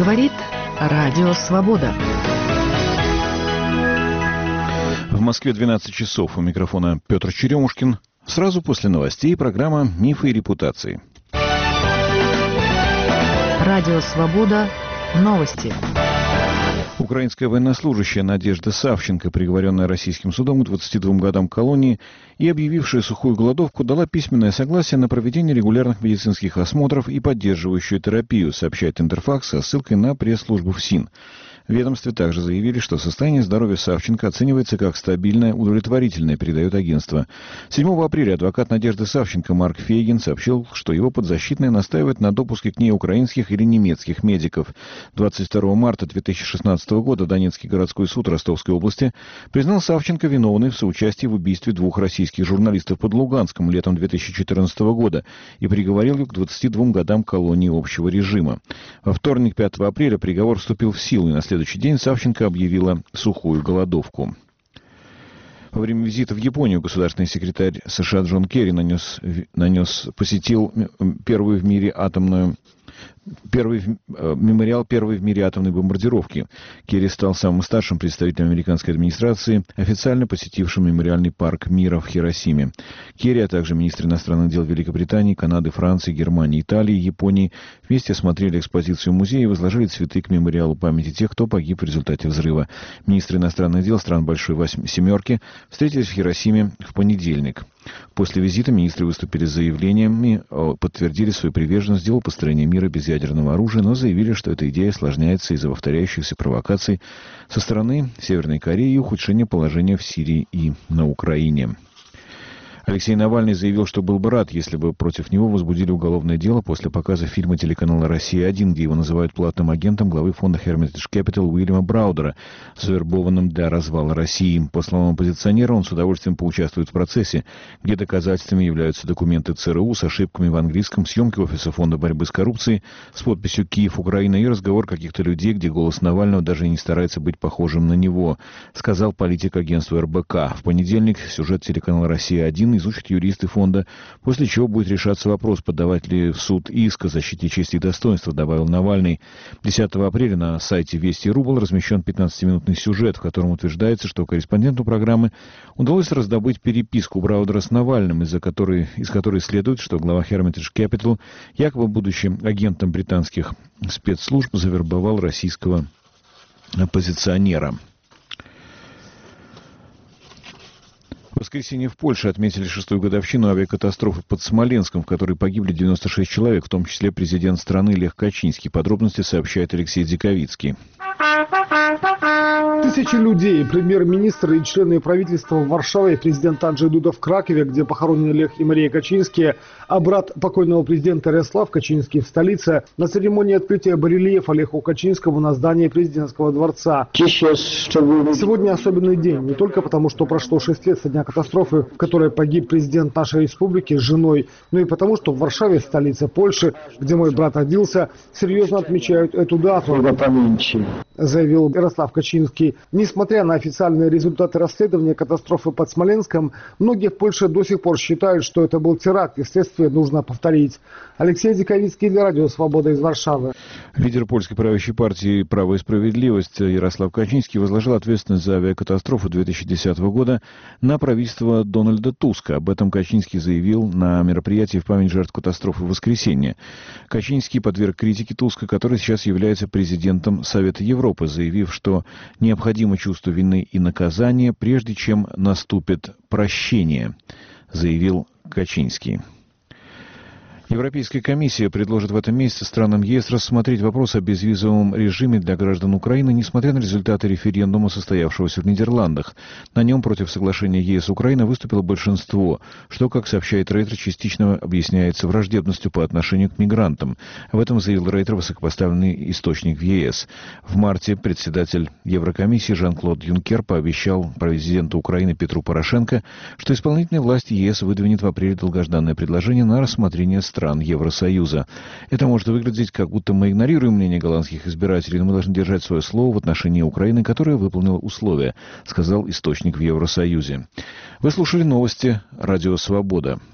Говорит Радио Свобода. В Москве 12 часов. У микрофона Петр Черемушкин. Сразу после новостей программа «Мифы и репутации». Радио Свобода. Новости. Украинская военнослужащая Надежда Савченко, приговоренная российским судом к 22 годам колонии и объявившая сухую голодовку, дала письменное согласие на проведение регулярных медицинских осмотров и поддерживающую терапию, сообщает Интерфакс со ссылкой на пресс-службу ФСИН. В ведомстве также заявили, что состояние здоровья Савченко оценивается как стабильное, удовлетворительное, передает агентство. 7 апреля адвокат Надежды Савченко Марк Фейгин сообщил, что его подзащитная настаивает на допуске к ней украинских или немецких медиков. 22 марта 2016 года Донецкий городской суд Ростовской области признал Савченко виновной в соучастии в убийстве 2 российских журналистов под Луганском летом 2014 года и приговорил ее к 22 годам колонии общего режима. Во вторник, 5 апреля, приговор вступил в силу, и на следующий день Савченко объявила сухую голодовку. Во время визита в Японию государственный секретарь США Джон Керри посетил первый в мире мемориал первой в мире атомной бомбардировки. Керри стал самым старшим представителем американской администрации, официально посетившим мемориальный парк мира в Хиросиме. Керри, а также министры иностранных дел Великобритании, Канады, Франции, Германии, Италии, Японии вместе осмотрели экспозицию музея и возложили цветы к мемориалу памяти тех, кто погиб в результате взрыва. Министры иностранных дел стран Большой Семерки встретились в Хиросиме в понедельник. После визита министры выступили с заявлениями, подтвердили свою приверженность делу построения мира без ядерного оружия, но заявили, что эта идея осложняется из-за повторяющихся провокаций со стороны Северной Кореи и ухудшения положения в Сирии и на Украине. Алексей Навальный заявил, что был бы рад, если бы против него возбудили уголовное дело после показа фильма телеканала «Россия-1», где его называют платным агентом главы фонда Hermitage Capital Уильяма Браудера, завербованным для развала России. По словам оппозиционера, он с удовольствием поучаствует в процессе, где доказательствами являются документы ЦРУ с ошибками в английском, съемки офиса фонда борьбы с коррупцией с подписью «Киев, Украина» и разговор каких-то людей, где голос Навального даже и не старается быть похожим на него, сказал политик агентства РБК. В понедельник сюжет телеканала «Россия-1» изучат юристы фонда, после чего будет решаться вопрос, подавать ли в суд иск о защите чести и достоинства, добавил Навальный. 10 апреля на сайте Вести.ру был размещен 15-минутный сюжет, в котором утверждается, что корреспонденту программы удалось раздобыть переписку Браудера с Навальным, из которой следует, что глава Hermitage Capital, якобы будучи агентом британских спецслужб, завербовал российского оппозиционера. В воскресенье в Польше отметили 6-ю годовщину авиакатастрофы под Смоленском, в которой погибли 96 человек, в том числе президент страны Лех Качинский. Подробности сообщает Алексей Диковицкий. Тысячи людей, премьер-министры и члены правительства в Варшаве, президент Анджей Дуда в Кракове, где похоронены Лех и Мария Качинские, а брат покойного президента Ярослав Качинский в столице, на церемонии открытия барельефа Леху Качинскому на здании президентского дворца. Сегодня особенный день, не только потому, что прошло 6 лет со дня катастрофы, в которой погиб президент нашей республики с женой, но и потому, что в Варшаве, столице Польши, где мой брат родился, серьезно отмечают эту дату, заявил Ярослав Качинский. Несмотря на официальные результаты расследования катастрофы под Смоленском, многие в Польше до сих пор считают, что это был теракт, и следствие нужно повторить. Алексей Диковицкий для Радио Свобода из Варшавы. Лидер польской правящей партии «Право и справедливость» Ярослав Качинский возложил ответственность за авиакатастрофу 2010 года на правительство Дональда Туска. Об этом Качинский заявил на мероприятии в память жертв катастрофы в воскресенье. Качинский подверг критике Туска, который сейчас является президентом Совета Европы, заявив, что необходимо чувство вины и наказания, прежде чем наступит прощение, заявил Качинский. Европейская комиссия предложит в этом месяце странам ЕС рассмотреть вопрос о безвизовом режиме для граждан Украины, несмотря на результаты референдума, состоявшегося в Нидерландах. На нем против соглашения ЕС-Украина выступило большинство, что, как сообщает Рейтер, частично объясняется враждебностью по отношению к мигрантам. Об этом заявил Рейтер, высокопоставленный источник в ЕС. В марте председатель Еврокомиссии Жан-Клод Юнкер пообещал президенту Украины Петру Порошенко, что исполнительная власть ЕС выдвинет в апреле долгожданное предложение на рассмотрение стран Евросоюза. Это может выглядеть, как будто мы игнорируем мнение голландских избирателей, но мы должны держать свое слово в отношении Украины, которая выполнила условия, сказал источник в Евросоюзе. Вы слушали новости Радио Свобода.